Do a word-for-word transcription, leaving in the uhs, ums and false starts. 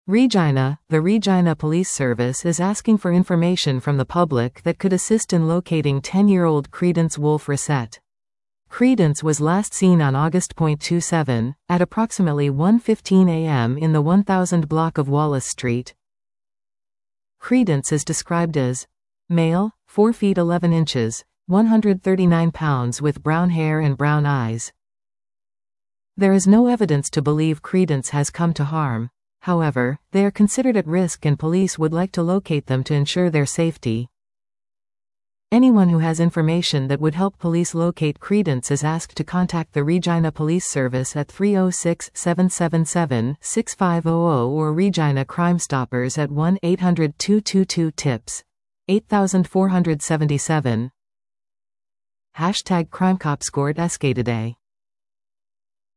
Regina. The Regina Police Service is asking for information from the public that could assist in locating ten-year-old Credence Wolfe Reset. Credence was last seen on August twenty-seventh, at approximately one fifteen a m in the one thousand block of Wallace Street. Credence is described as male, four feet eleven inches, one hundred thirty-nine pounds with brown hair and brown eyes. There is no evidence to believe Credence has come to harm. However, they are considered at risk and police would like to locate them to ensure their safety. Anyone who has information that would help police locate Credence is asked to contact the Regina Police Service at three oh six, seven seven seven, six five hundred or Regina Crime Stoppers at one eight hundred, two two two, TIPS. eight four seven seven. Hashtag CrimeCopScored S K today.